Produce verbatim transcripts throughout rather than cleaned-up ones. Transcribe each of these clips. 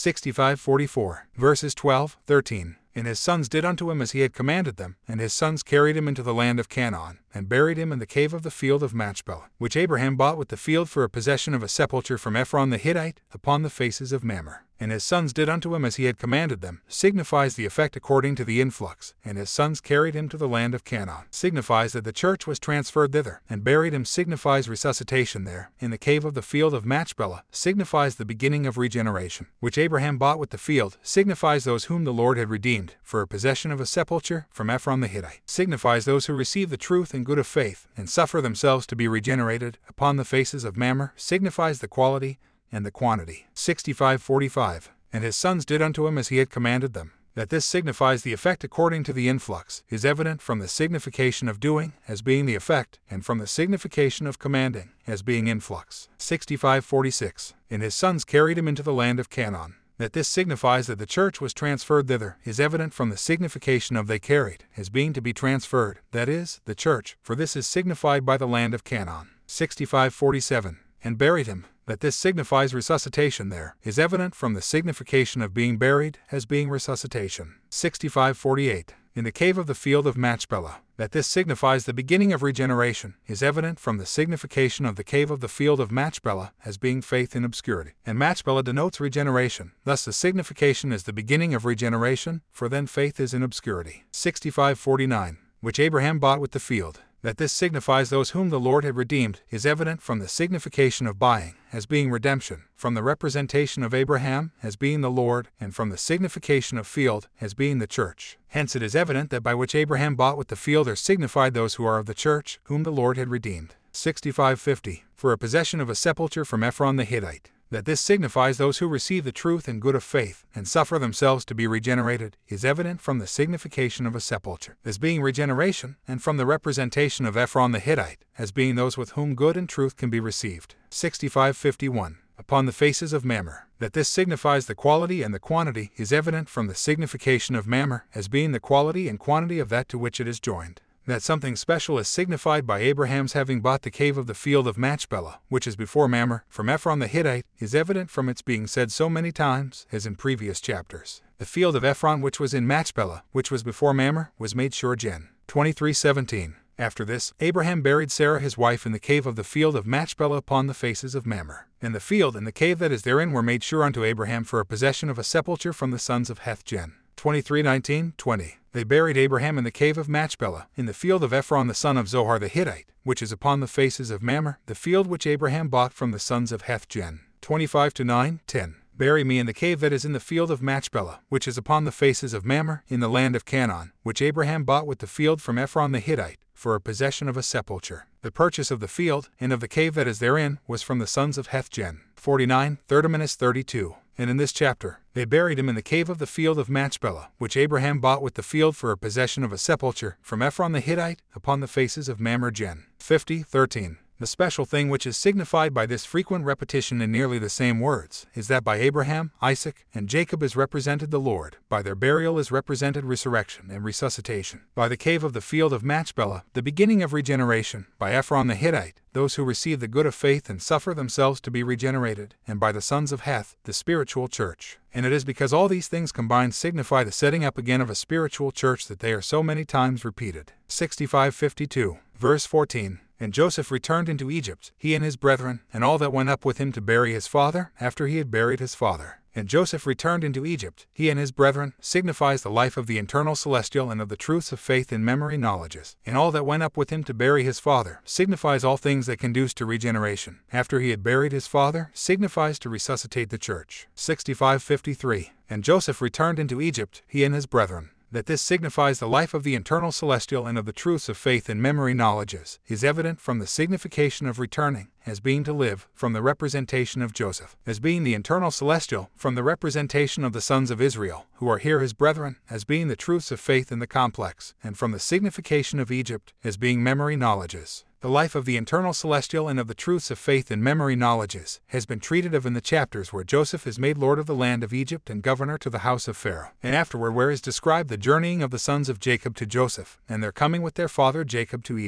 sixty-five forty-four, verses twelve, thirteen. And his sons did unto him as he had commanded them, and his sons carried him into the land of Canaan, and buried him in the cave of the field of Machpelah, which Abraham bought with the field for a possession of a sepulchre from Ephron the Hittite, upon the faces of Mamre. And his sons did unto him as he had commanded them, signifies the effect according to the influx, and his sons carried him to the land of Canaan, signifies that the church was transferred thither, and buried him signifies resuscitation there, in the cave of the field of Machpelah, signifies the beginning of regeneration, which Abraham bought with the field, signifies those whom the Lord had redeemed, for a possession of a sepulchre from Ephron the Hittite, signifies those who receive the truth and good of faith, and suffer themselves to be regenerated, upon the faces of Mamre, signifies the quality and the quantity. sixty-five forty-five. And his sons did unto him as he had commanded them. That this signifies the effect according to the influx, is evident from the signification of doing, as being the effect, and from the signification of commanding, as being influx. sixty-five forty-six. And his sons carried him into the land of Canaan. That this signifies that the church was transferred thither, is evident from the signification of they carried, as being to be transferred, that is, the church, for this is signified by the land of Canaan. sixty-five forty-seven. And buried him. That this signifies resuscitation there, is evident from the signification of being buried, as being resuscitation. sixty-five forty-eight. In the cave of the field of Machpelah. That this signifies the beginning of regeneration, is evident from the signification of the cave of the field of Machpelah, as being faith in obscurity. And Machpelah denotes regeneration, thus the signification is the beginning of regeneration, for then faith is in obscurity. sixty-five forty-nine. Which Abraham bought with the field. That this signifies those whom the Lord had redeemed, is evident from the signification of buying, as being redemption, from the representation of Abraham, as being the Lord, and from the signification of field, as being the church. Hence it is evident that by which Abraham bought with the field are signified those who are of the church, whom the Lord had redeemed. sixty-five fifty. For a possession of a sepulchre from Ephron the Hittite. That this signifies those who receive the truth and good of faith, and suffer themselves to be regenerated, is evident from the signification of a sepulchre, as being regeneration, and from the representation of Ephron the Hittite, as being those with whom good and truth can be received. sixty-five fifty-one. Upon the faces of Mamre. That this signifies the quality and the quantity, is evident from the signification of Mamre, as being the quality and quantity of that to which it is joined. That something special is signified by Abraham's having bought the cave of the field of Machpelah, which is before Mamre, from Ephron the Hittite, is evident from its being said so many times, as in previous chapters. The field of Ephron which was in Machpelah, which was before Mamre, was made sure. Gen. twenty-three seventeen. After this, Abraham buried Sarah his wife in the cave of the field of Machpelah upon the faces of Mamre. And the field and the cave that is therein were made sure unto Abraham for a possession of a sepulchre from the sons of Heth. Gen. twenty-three nineteen, twenty. They buried Abraham in the cave of Machpelah, in the field of Ephron the son of Zohar the Hittite, which is upon the faces of Mamre, the field which Abraham bought from the sons of Heth. Gen. twenty-five to nine, ten. Bury me in the cave that is in the field of Machpelah, which is upon the faces of Mamre, in the land of Canaan, which Abraham bought with the field from Ephron the Hittite, for a possession of a sepulchre. The purchase of the field, and of the cave that is therein, was from the sons of Heth. Gen. forty-nine, Thirtiminus thirty-two. And in this chapter, they buried him in the cave of the field of Machpelah, which Abraham bought with the field for a possession of a sepulchre, from Ephron the Hittite, upon the faces of Mamre. Gen. fifty, thirteen. The special thing which is signified by this frequent repetition in nearly the same words, is that by Abraham, Isaac, and Jacob is represented the Lord, by their burial is represented resurrection and resuscitation, by the cave of the field of Machpelah, the beginning of regeneration, by Ephron the Hittite, those who receive the good of faith and suffer themselves to be regenerated, and by the sons of Heth, the spiritual church. And it is because all these things combined signify the setting up again of a spiritual church that they are so many times repeated. sixty-five fifty-two, verse fourteen. And Joseph returned into Egypt, he and his brethren, and all that went up with him to bury his father, after he had buried his father. And Joseph returned into Egypt, he and his brethren, signifies the life of the eternal celestial and of the truths of faith in memory knowledges. And all that went up with him to bury his father, signifies all things that conduce to regeneration. After he had buried his father, signifies to resuscitate the church. sixty-five fifty-three. And Joseph returned into Egypt, he and his brethren. That this signifies the life of the eternal celestial and of the truths of faith in memory knowledges, is evident from the signification of returning, as being to live, from the representation of Joseph, as being the eternal celestial, from the representation of the sons of Israel, who are here his brethren, as being the truths of faith in the complex, and from the signification of Egypt, as being memory knowledges. The life of the eternal celestial and of the truths of faith in memory knowledges has been treated of in the chapters where Joseph is made lord of the land of Egypt and governor to the house of Pharaoh, and afterward where is described the journeying of the sons of Jacob to Joseph, and their coming with their father Jacob to Egypt.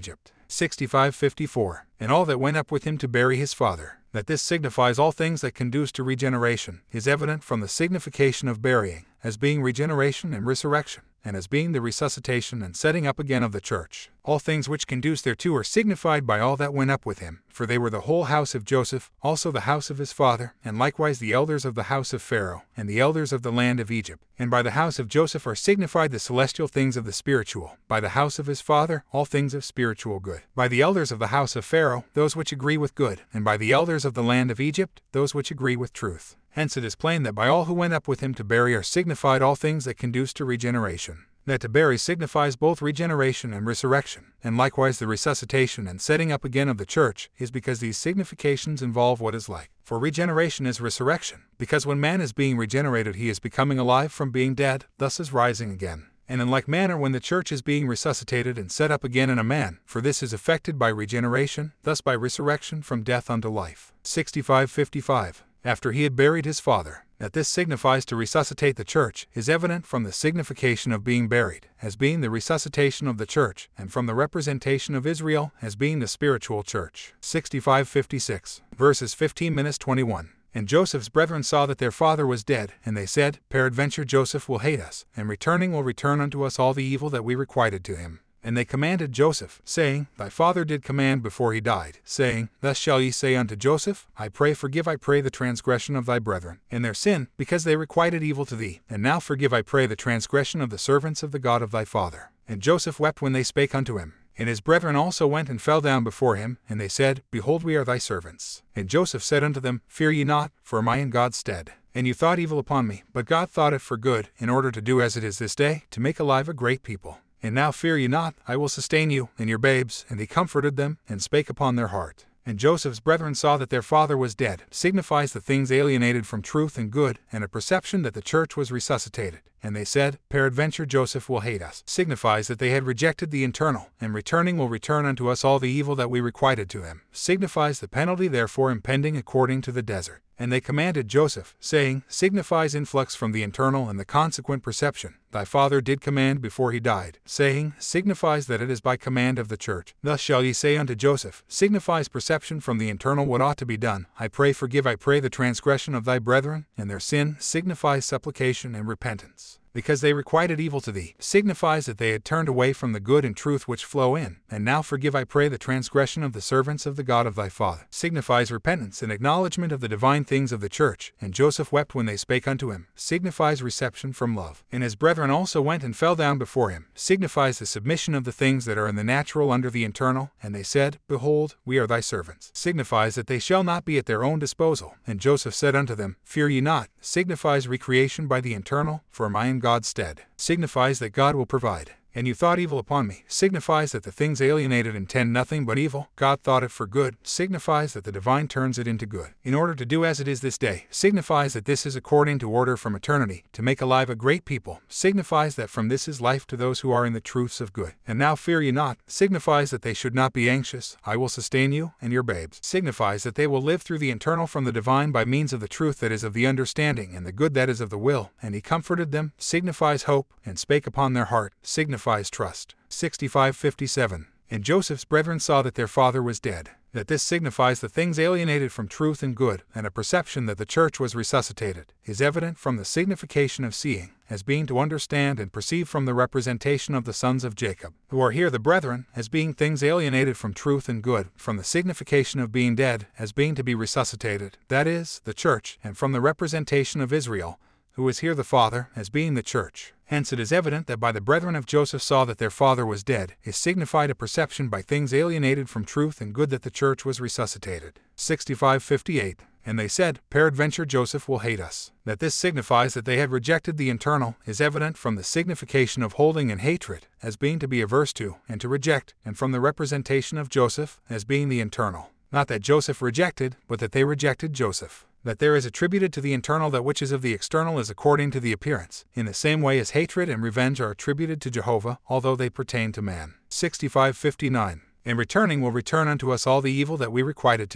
sixty-five fifty-four. And all that went up with him to bury his father. That this signifies all things that conduce to regeneration, is evident from the signification of burying, as being regeneration and resurrection, and as being the resuscitation and setting up again of the church. All things which conduce thereto are signified by all that went up with him, for they were the whole house of Joseph, also the house of his father, and likewise the elders of the house of Pharaoh, and the elders of the land of Egypt. And by the house of Joseph are signified the celestial things of the spiritual, by the house of his father, all things of spiritual good. By the elders of the house of Pharaoh, those which agree with good, and by the elders of the land of Egypt, those which agree with truth. Hence it is plain that by all who went up with him to bury are signified all things that conduce to regeneration. That to bury signifies both regeneration and resurrection, and likewise the resuscitation and setting up again of the church, is because these significations involve what is like. For regeneration is resurrection, because when man is being regenerated he is becoming alive from being dead, thus is rising again. And in like manner when the church is being resuscitated and set up again in a man, for this is effected by regeneration, thus by resurrection from death unto life. sixty-five fifty-five. After he had buried his father. That this signifies to resuscitate the church, is evident from the signification of being buried, as being the resuscitation of the church, and from the representation of Israel, as being the spiritual church. sixty-five fifty-six. Verses fifteen to twenty-one. And Joseph's brethren saw that their father was dead, and they said, Peradventure Joseph will hate us, and returning will return unto us all the evil that we requited to him. And they commanded Joseph, saying, Thy father did command before he died, saying, Thus shall ye say unto Joseph, I pray forgive I pray the transgression of thy brethren, and their sin, because they requited evil to thee. And now forgive I pray the transgression of the servants of the God of thy father. And Joseph wept when they spake unto him. And his brethren also went and fell down before him, and they said, Behold, we are thy servants. And Joseph said unto them, Fear ye not, for am I in God's stead? And you thought evil upon me, but God thought it for good, in order to do as it is this day, to make alive a great people. And now fear ye not, I will sustain you, and your babes. And he comforted them, and spake upon their heart. And Joseph's brethren saw that their father was dead, signifies the things alienated from truth and good, and a perception that the church was resuscitated. And they said, Peradventure Joseph will hate us, signifies that they had rejected the eternal, and returning will return unto us all the evil that we requited to him, signifies the penalty therefore impending according to the desert. And they commanded Joseph, saying, signifies influx from the internal and the consequent perception. Thy father did command before he died, saying, signifies that it is by command of the church. Thus shall ye say unto Joseph, signifies perception from the internal what ought to be done. I pray forgive I pray the transgression of thy brethren, and their sin, signifies supplication and repentance. Because they requited evil to thee, signifies that they had turned away from the good and truth which flow in. And now forgive I pray the transgression of the servants of the God of thy father. Signifies repentance and acknowledgement of the divine things of the church. And Joseph wept when they spake unto him. Signifies reception from love. And his brethren also went and fell down before him. Signifies the submission of the things that are in the natural under the internal. And they said, Behold, we are thy servants. Signifies that they shall not be at their own disposal. And Joseph said unto them, Fear ye not. Signifies recreation by the internal, for am I in God's stead. Signifies that God will provide. And you thought evil upon me, signifies that the things alienated intend nothing but evil. God thought it for good, signifies that the divine turns it into good, in order to do as it is this day, signifies that this is according to order from eternity, to make alive a great people, signifies that from this is life to those who are in the truths of good. And now fear ye not, signifies that they should not be anxious, I will sustain you, and your babes, signifies that they will live through the internal from the divine by means of the truth that is of the understanding, and the good that is of the will, and he comforted them, signifies hope, and spake upon their heart, signifies trust. sixty-five fifty-seven. And Joseph's brethren saw that their father was dead. That this signifies the things alienated from truth and good, and a perception that the church was resuscitated, is evident from the signification of seeing, as being to understand and perceive from the representation of the sons of Jacob, who are here the brethren, as being things alienated from truth and good, from the signification of being dead, as being to be resuscitated, that is, the church, and from the representation of Israel, who is here the father, as being the church. Hence it is evident that by the brethren of Joseph saw that their father was dead, is signified a perception by things alienated from truth and good that the church was resuscitated. sixty-five fifty-eight. And they said, Peradventure Joseph will hate us. That this signifies that they had rejected the internal, is evident from the signification of holding in hatred, as being to be averse to, and to reject, and from the representation of Joseph, as being the internal. Not that Joseph rejected, but that they rejected Joseph. That there is attributed to the internal that which is of the external is according to the appearance, in the same way as hatred and revenge are attributed to Jehovah, although they pertain to man. sixty-five fifty-nine. And returning will return unto us all the evil that we requited to him.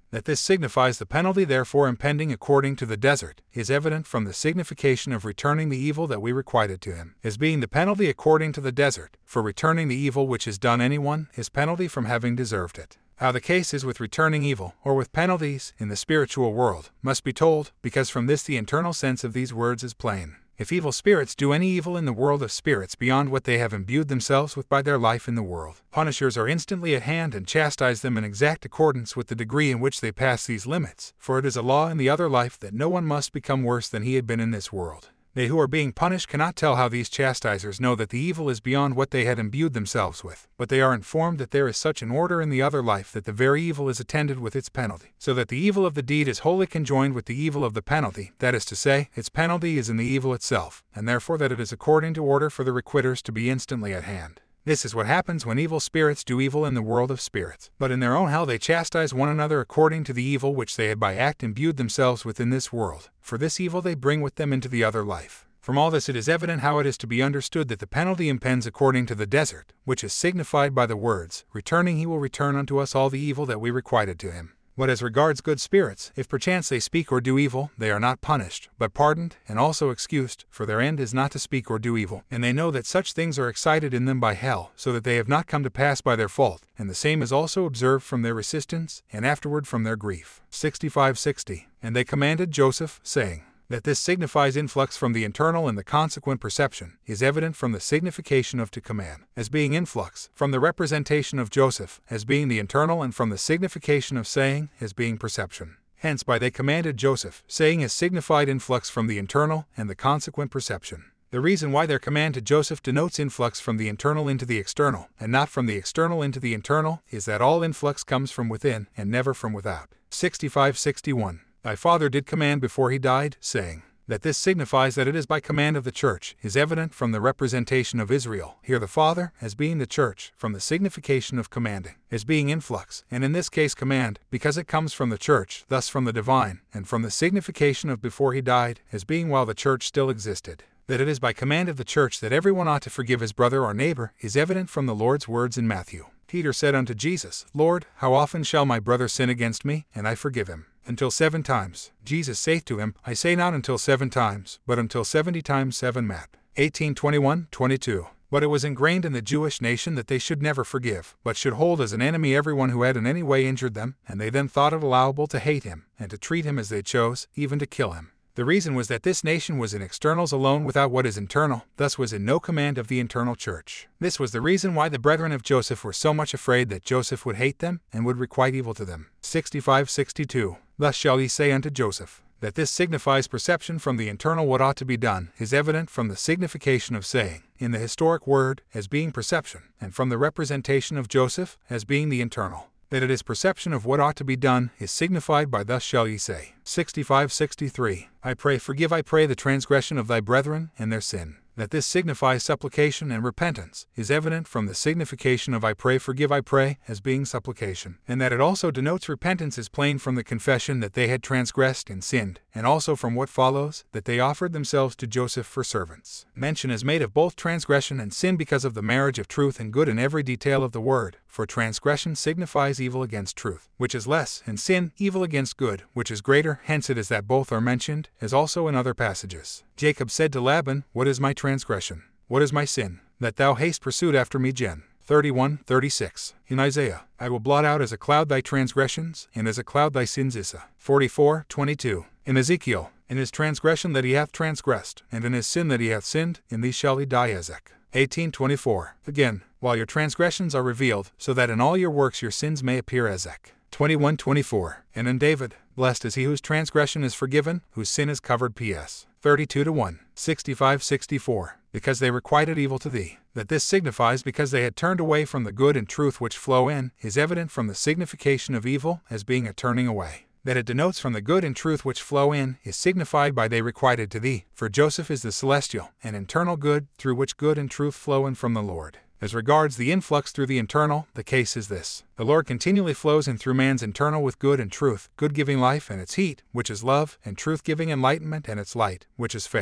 That this signifies the penalty therefore impending according to the desert, is evident from the signification of returning the evil that we requited to him, as being the penalty according to the desert, for returning the evil which is done anyone, is penalty from having deserved it. How the case is with returning evil, or with penalties, in the spiritual world, must be told, because from this the internal sense of these words is plain. If evil spirits do any evil in the world of spirits beyond what they have imbued themselves with by their life in the world, punishers are instantly at hand and chastise them in exact accordance with the degree in which they pass these limits, for it is a law in the other life that no one must become worse than he had been in this world. They who are being punished cannot tell how these chastisers know that the evil is beyond what they had imbued themselves with, but they are informed that there is such an order in the other life that the very evil is attended with its penalty, so that the evil of the deed is wholly conjoined with the evil of the penalty, that is to say, its penalty is in the evil itself, and therefore that it is according to order for the requiters to be instantly at hand. This is what happens when evil spirits do evil in the world of spirits. But in their own hell they chastise one another according to the evil which they had by act imbued themselves with in this world, for this evil they bring with them into the other life. From all this it is evident how it is to be understood that the penalty impends according to the desert, which is signified by the words, returning he will return unto us all the evil that we requited to him. But as regards good spirits, if perchance they speak or do evil, they are not punished, but pardoned, and also excused, for their end is not to speak or do evil, and they know that such things are excited in them by hell, so that they have not come to pass by their fault, and the same is also observed from their resistance, and afterward from their grief. sixty-five sixty. And they commanded Joseph, saying, that this signifies influx from the internal and the consequent perception, is evident from the signification of to command, as being influx, from the representation of Joseph, as being the internal, and from the signification of saying, as being perception. Hence by they commanded Joseph, saying is signified influx from the internal, and the consequent perception. The reason why their command to Joseph denotes influx from the internal into the external, and not from the external into the internal, is that all influx comes from within, and never from without. sixty-five sixty-one. Thy father did command before he died, saying, that this signifies that it is by command of the church, is evident from the representation of Israel, here the father, as being the church, from the signification of commanding, as being influx, and in this case command, because it comes from the church, thus from the divine, and from the signification of before he died, as being while the church still existed. That it is by command of the church that everyone ought to forgive his brother or neighbor, is evident from the Lord's words in Matthew. Peter said unto Jesus, Lord, how often shall my brother sin against me, and I forgive him? Until seven times. Jesus saith to him, I say not until seven times, but until seventy times seven. Matt. eighteen twenty-one twenty-two. But it was ingrained in the Jewish nation that they should never forgive, but should hold as an enemy everyone who had in any way injured them, and they then thought it allowable to hate him, and to treat him as they chose, even to kill him. The reason was that this nation was in externals alone without what is internal, thus was in no command of the internal church. This was the reason why the brethren of Joseph were so much afraid that Joseph would hate them, and would requite evil to them. sixty-five sixty-two. Thus shall he say unto Joseph, that this signifies perception from the internal what ought to be done, is evident from the signification of saying, in the historic word, as being perception, and from the representation of Joseph, as being the internal. That it is perception of what ought to be done, is signified by thus shall ye say. sixty-five sixty-three. I pray forgive I pray the transgression of thy brethren, and their sin. That this signifies supplication and repentance, is evident from the signification of I pray forgive I pray, as being supplication, and that it also denotes repentance is plain from the confession that they had transgressed and sinned, and also from what follows, that they offered themselves to Joseph for servants. Mention is made of both transgression and sin because of the marriage of truth and good in every detail of the word, for transgression signifies evil against truth, which is less, and sin, evil against good, which is greater, hence it is that both are mentioned, as also in other passages. Jacob said to Laban, What is my transgression? What is my sin? That thou hast pursued after me. Gen. thirty-one thirty-six. In Isaiah, I will blot out as a cloud thy transgressions, and as a cloud thy sins. Isa. forty-four twenty-two. In Ezekiel, in his transgression that he hath transgressed, and in his sin that he hath sinned, in these shall he die. Ezek. eighteen twenty-four. Again, while your transgressions are revealed, so that in all your works your sins may appear. Ezek. twenty-one twenty-four. And in David, blessed is he whose transgression is forgiven, whose sin is covered. P S thirty-two to one. sixty-five sixty-four. Because they requited evil to thee. That this signifies because they had turned away from the good and truth which flow in, is evident from the signification of evil, as being a turning away. That it denotes from the good and truth which flow in, is signified by they requited to thee, for Joseph is the celestial and internal good, through which good and truth flow in from the Lord. As regards the influx through the internal, the case is this. The Lord continually flows in through man's internal with good and truth, good giving life and its heat, which is love, and truth giving enlightenment and its light, which is faith.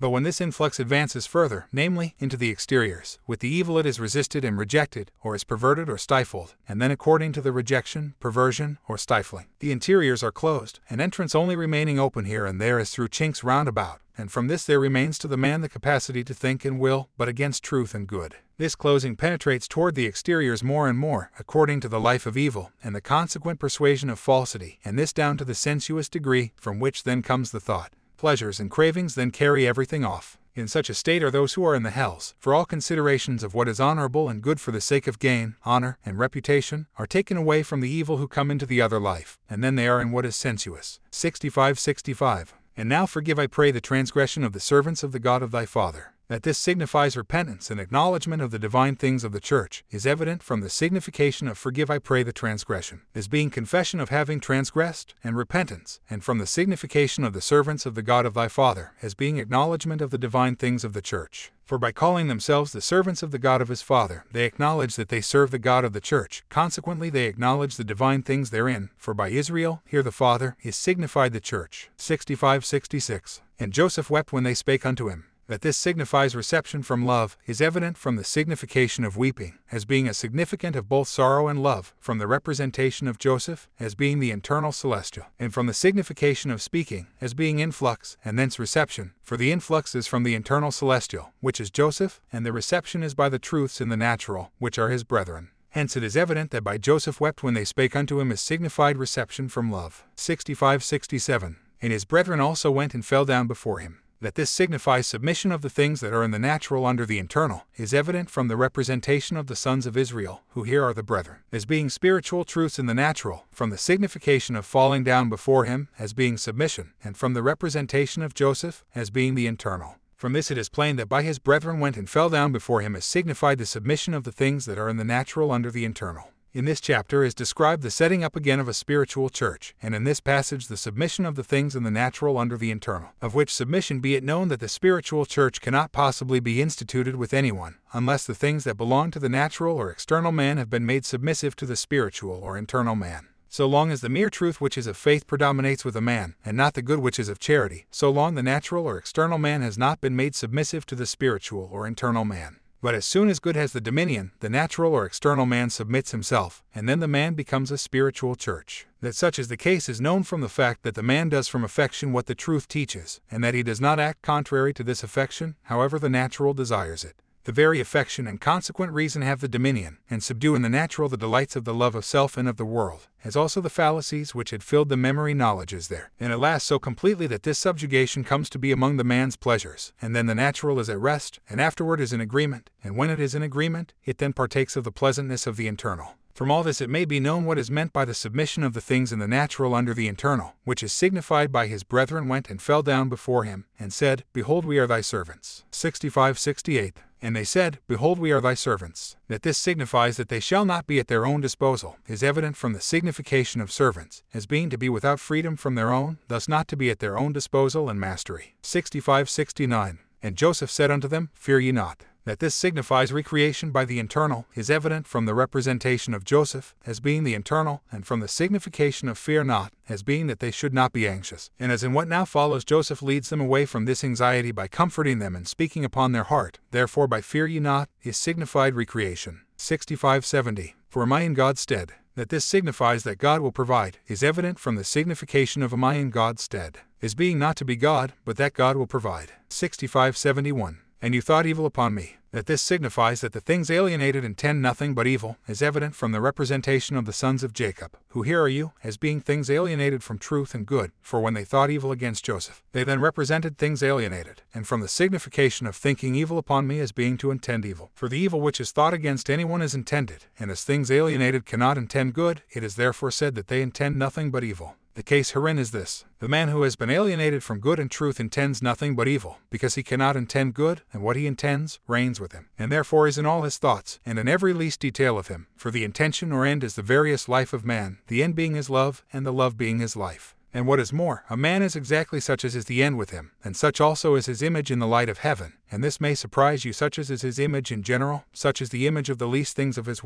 But when this influx advances further, namely, into the exteriors, with the evil it is resisted and rejected, or is perverted or stifled, and then according to the rejection, perversion, or stifling, the interiors are closed, an entrance only remaining open here and there is through chinks round about, and from this there remains to the man the capacity to think and will, but against truth and good. This closing penetrates toward the exteriors more and more, according to the life of evil, and the consequent persuasion of falsity, and this down to the sensuous degree, from which then comes the thought. Pleasures and cravings then carry everything off. In such a state are those who are in the hells, for all considerations of what is honorable and good for the sake of gain, honor, and reputation, are taken away from the evil who come into the other life, and then they are in what is sensuous. sixty-five sixty-five. And now forgive I pray the transgression of the servants of the God of thy Father. That this signifies repentance and acknowledgement of the divine things of the Church is evident from the signification of forgive I pray the transgression, as being confession of having transgressed, and repentance, and from the signification of the servants of the God of thy Father, as being acknowledgement of the divine things of the Church. For by calling themselves the servants of the God of his Father, they acknowledge that they serve the God of the Church, consequently they acknowledge the divine things therein, for by Israel, here the Father, is signified the Church. sixty-five sixty-six. And Joseph wept when they spake unto him. That this signifies reception from love is evident from the signification of weeping, as being a significant of both sorrow and love, from the representation of Joseph, as being the internal celestial, and from the signification of speaking, as being influx, and thence reception, for the influx is from the internal celestial, which is Joseph, and the reception is by the truths in the natural, which are his brethren. Hence it is evident that by Joseph wept when they spake unto him is signified reception from love. sixty-five sixty-seven. And his brethren also went and fell down before him. That this signifies submission of the things that are in the natural under the internal, is evident from the representation of the sons of Israel, who here are the brethren, as being spiritual truths in the natural, from the signification of falling down before him, as being submission, and from the representation of Joseph, as being the internal. From this it is plain that by his brethren went and fell down before him is signified the submission of the things that are in the natural under the internal. In this chapter is described the setting up again of a spiritual church, and in this passage the submission of the things in the natural under the internal, of which submission be it known that the spiritual church cannot possibly be instituted with anyone, unless the things that belong to the natural or external man have been made submissive to the spiritual or internal man. So long as the mere truth which is of faith predominates with a man, and not the good which is of charity, so long the natural or external man has not been made submissive to the spiritual or internal man. But as soon as good has the dominion, the natural or external man submits himself, and then the man becomes a spiritual church. That such is the case is known from the fact that the man does from affection what the truth teaches, and that he does not act contrary to this affection, however the natural desires it. The very affection and consequent reason have the dominion, and subdue in the natural the delights of the love of self and of the world, as also the fallacies which had filled the memory knowledges there. And it lasts so completely that this subjugation comes to be among the man's pleasures, and then the natural is at rest, and afterward is in agreement, and when it is in agreement, it then partakes of the pleasantness of the internal. From all this it may be known what is meant by the submission of the things in the natural under the internal, which is signified by his brethren went and fell down before him, and said, Behold, we are thy servants. sixty-five sixty-eight. And they said, Behold, we are thy servants. That this signifies that they shall not be at their own disposal, is evident from the signification of servants, as being to be without freedom from their own, thus not to be at their own disposal and mastery. sixty-five sixty-nine. And Joseph said unto them, Fear ye not. That this signifies recreation by the internal is evident from the representation of Joseph, as being the internal, and from the signification of fear not, as being that they should not be anxious. And as in what now follows Joseph leads them away from this anxiety by comforting them and speaking upon their heart, therefore by fear ye not, is signified recreation. sixty-five seventy. For am I in God's stead? That this signifies that God will provide, is evident from the signification of am I in God's stead, as being not to be God, but that God will provide. sixty-five seventy-one. And you thought evil upon me. That this signifies that the things alienated intend nothing but evil, is evident from the representation of the sons of Jacob, who here are you, as being things alienated from truth and good, for when they thought evil against Joseph, they then represented things alienated, and from the signification of thinking evil upon me as being to intend evil. For the evil which is thought against anyone is intended, and as things alienated cannot intend good, it is therefore said that they intend nothing but evil. The case herein is this. The man who has been alienated from good and truth intends nothing but evil, because he cannot intend good, and what he intends reigns with him, and therefore is in all his thoughts, and in every least detail of him. For the intention or end is the various life of man, the end being his love, and the love being his life. And what is more, a man is exactly such as is the end with him, and such also is his image in the light of heaven, and this may surprise you such as is his image in general, such is the image of the least things of his will.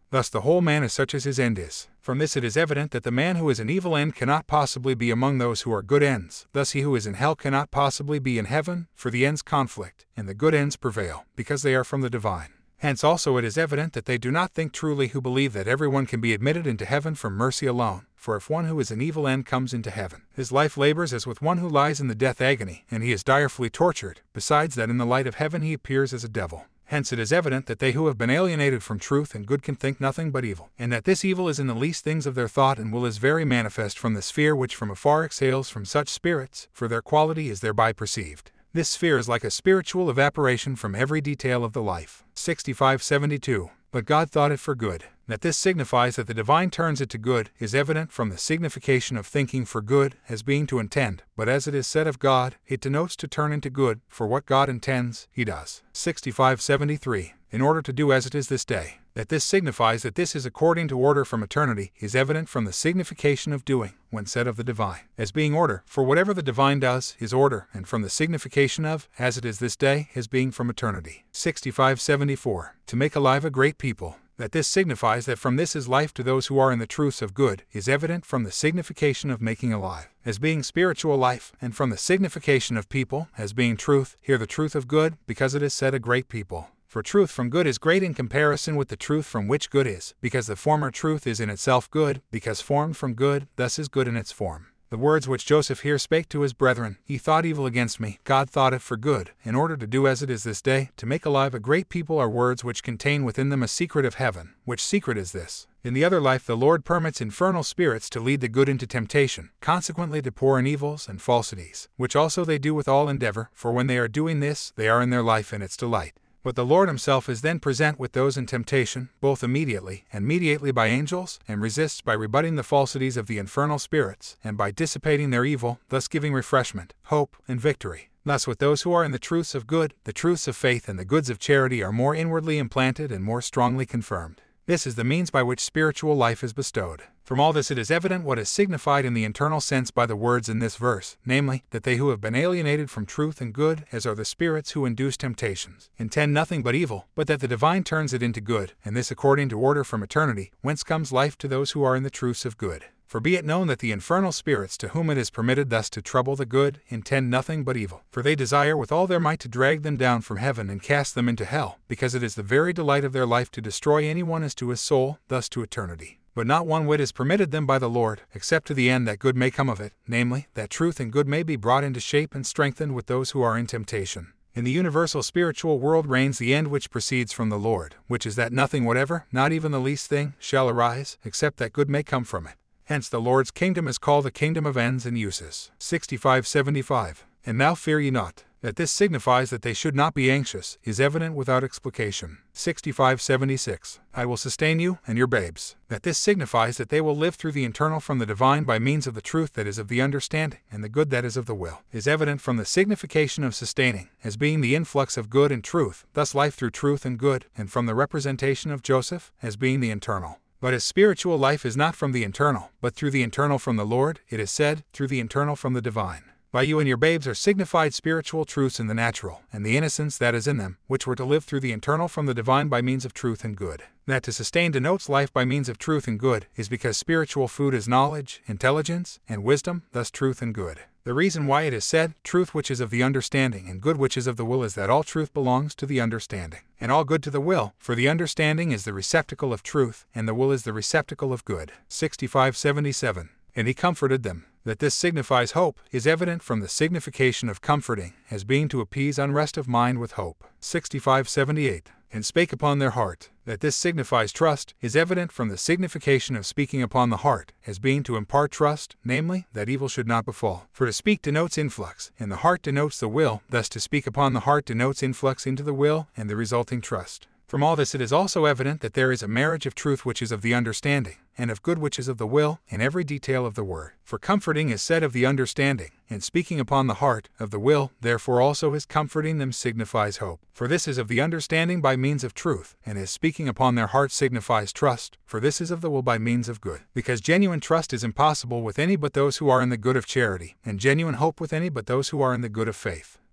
Thus the whole man is such as his end is. From this it is evident that the man who is an evil end cannot possibly be among those who are good ends. Thus he who is in hell cannot possibly be in heaven, for the ends conflict, and the good ends prevail, because they are from the divine. Hence also it is evident that they do not think truly who believe that everyone can be admitted into heaven from mercy alone. For if one who is an evil end comes into heaven, his life labors as with one who lies in the death agony, and he is direfully tortured. Besides that in the light of heaven he appears as a devil. Hence it is evident that they who have been alienated from truth and good can think nothing but evil, and that this evil is in the least things of their thought and will is very manifest from this fear which from afar exhales from such spirits, for their quality is thereby perceived. This sphere is like a spiritual evaporation from every detail of the life. sixty-five seventy-two. But God thought it for good. That this signifies that the divine turns it to good is evident from the signification of thinking for good as being to intend, but as it is said of God, it denotes to turn into good, for what God intends, he does. sixty-five seventy-three. In order to do as it is this day. That this signifies that this is according to order from eternity is evident from the signification of doing, when said of the divine, as being order, for whatever the divine does is order, and from the signification of, as it is this day, as being from eternity. sixty-five seventy-four. To make alive a great people. That this signifies that from this is life to those who are in the truths of good, is evident from the signification of making alive, as being spiritual life, and from the signification of people, as being truth, here the truth of good, because it is said a great people. For truth from good is great in comparison with the truth from which good is, because the former truth is in itself good, because formed from good, thus is good in its form. The words which Joseph here spake to his brethren, he thought evil against me, God thought it for good, in order to do as it is this day, to make alive a great people, are words which contain within them a secret of heaven. Which secret is this? In the other life the Lord permits infernal spirits to lead the good into temptation, consequently to pour in evils and falsities, which also they do with all endeavor, for when they are doing this, they are in their life in its delight. But the Lord himself is then present with those in temptation, both immediately and mediately by angels, and resists by rebutting the falsities of the infernal spirits, and by dissipating their evil, thus giving refreshment, hope, and victory. Thus with those who are in the truths of good, the truths of faith and the goods of charity are more inwardly implanted and more strongly confirmed. This is the means by which spiritual life is bestowed. From all this it is evident what is signified in the internal sense by the words in this verse, namely, that they who have been alienated from truth and good, as are the spirits who induce temptations, intend nothing but evil, but that the divine turns it into good, and this according to order from eternity, whence comes life to those who are in the truths of good. For be it known that the infernal spirits to whom it is permitted thus to trouble the good, intend nothing but evil. For they desire with all their might to drag them down from heaven and cast them into hell, because it is the very delight of their life to destroy anyone as to his soul, thus to eternity. But not one whit is permitted them by the Lord, except to the end that good may come of it, namely, that truth and good may be brought into shape and strengthened with those who are in temptation. In the universal spiritual world reigns the end which proceeds from the Lord, which is that nothing whatever, not even the least thing, shall arise, except that good may come from it. Hence the Lord's kingdom is called the kingdom of ends and uses. sixty-five seventy-five. And now fear ye not. That this signifies that they should not be anxious, is evident without explication. sixty-five seventy-six. I will sustain you, and your babes. That this signifies that they will live through the internal from the divine by means of the truth that is of the understanding, and the good that is of the will, is evident from the signification of sustaining, as being the influx of good and truth, thus life through truth and good, and from the representation of Joseph, as being the internal. But his spiritual life is not from the internal, but through the internal from the Lord, it is said, through the internal from the divine. By you and your babes are signified spiritual truths in the natural, and the innocence that is in them, which were to live through the internal from the divine by means of truth and good. That to sustain denotes life by means of truth and good, is because spiritual food is knowledge, intelligence, and wisdom, thus truth and good. The reason why it is said, truth which is of the understanding and good which is of the will, is that all truth belongs to the understanding, and all good to the will, for the understanding is the receptacle of truth, and the will is the receptacle of good. sixty-five seventy-seven. And he comforted them. That this signifies hope, is evident from the signification of comforting, as being to appease unrest of mind with hope. sixty-five seventy-eight. And spake upon their heart. That this signifies trust, is evident from the signification of speaking upon the heart, as being to impart trust, namely, that evil should not befall. For to speak denotes influx, and the heart denotes the will, thus to speak upon the heart denotes influx into the will, and the resulting trust. From all this it is also evident that there is a marriage of truth which is of the understanding, and of good which is of the will, in every detail of the word. For comforting is said of the understanding, and speaking upon the heart, of the will, therefore also his comforting them signifies hope. For this is of the understanding by means of truth, and his speaking upon their heart signifies trust, for this is of the will by means of good. Because genuine trust is impossible with any but those who are in the good of charity, and genuine hope with any but those who are in the good of faith.